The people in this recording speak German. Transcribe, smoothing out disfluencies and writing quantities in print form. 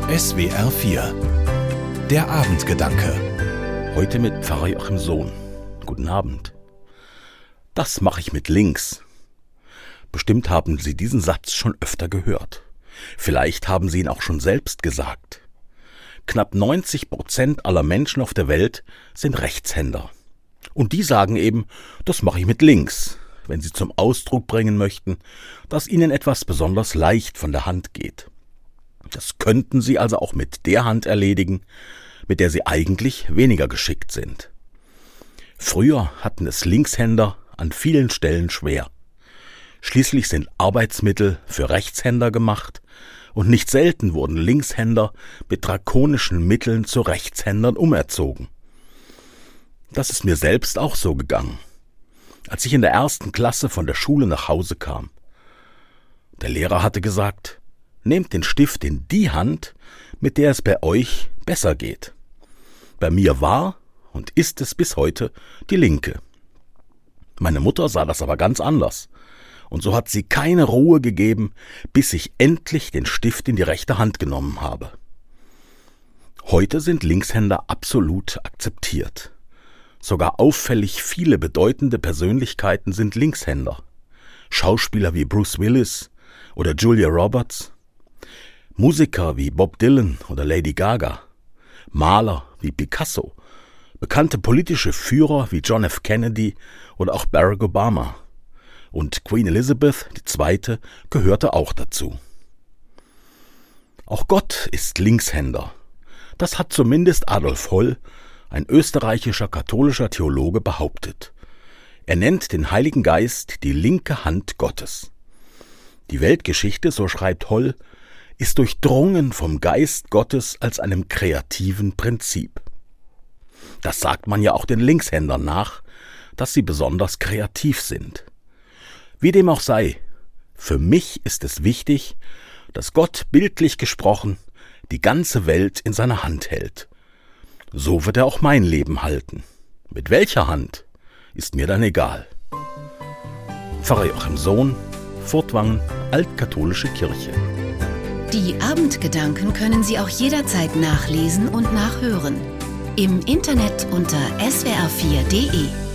SWR 4 Der Abendgedanke. Heute mit Pfarrer Joachim Sohn. Guten Abend. Das mache ich mit links. Bestimmt haben Sie diesen Satz schon öfter gehört. Vielleicht haben Sie ihn auch schon selbst gesagt. Knapp 90% aller Menschen auf der Welt sind Rechtshänder. Und die sagen eben, das mache ich mit links, wenn sie zum Ausdruck bringen möchten, dass ihnen etwas besonders leicht von der Hand geht. Das könnten sie also auch mit der Hand erledigen, mit der sie eigentlich weniger geschickt sind. Früher hatten es Linkshänder an vielen Stellen schwer. Schließlich sind Arbeitsmittel für Rechtshänder gemacht und nicht selten wurden Linkshänder mit drakonischen Mitteln zu Rechtshändern umerzogen. Das ist mir selbst auch so gegangen, als ich in der 1. Klasse von der Schule nach Hause kam. Der Lehrer hatte gesagt, nehmt den Stift in die Hand, mit der es bei euch besser geht. Bei mir war und ist es bis heute die linke. Meine Mutter sah das aber ganz anders. Und so hat sie keine Ruhe gegeben, bis ich endlich den Stift in die rechte Hand genommen habe. Heute sind Linkshänder absolut akzeptiert. Sogar auffällig viele bedeutende Persönlichkeiten sind Linkshänder. Schauspieler wie Bruce Willis oder Julia Roberts, Musiker wie Bob Dylan oder Lady Gaga, Maler wie Picasso, bekannte politische Führer wie John F. Kennedy oder auch Barack Obama. Und Queen Elizabeth II. Gehörte auch dazu. Auch Gott ist Linkshänder. Das hat zumindest Adolf Holl, ein österreichischer katholischer Theologe, behauptet. Er nennt den Heiligen Geist die linke Hand Gottes. Die Weltgeschichte, so schreibt Holl, ist durchdrungen vom Geist Gottes als einem kreativen Prinzip. Das sagt man ja auch den Linkshändern nach, dass sie besonders kreativ sind. Wie dem auch sei, für mich ist es wichtig, dass Gott bildlich gesprochen die ganze Welt in seiner Hand hält. So wird er auch mein Leben halten. Mit welcher Hand, ist mir dann egal. Pfarrer Joachim Sohn, Furtwangen, Altkatholische Kirche. Die Abendgedanken können Sie auch jederzeit nachlesen und nachhören. Im Internet unter swr4.de.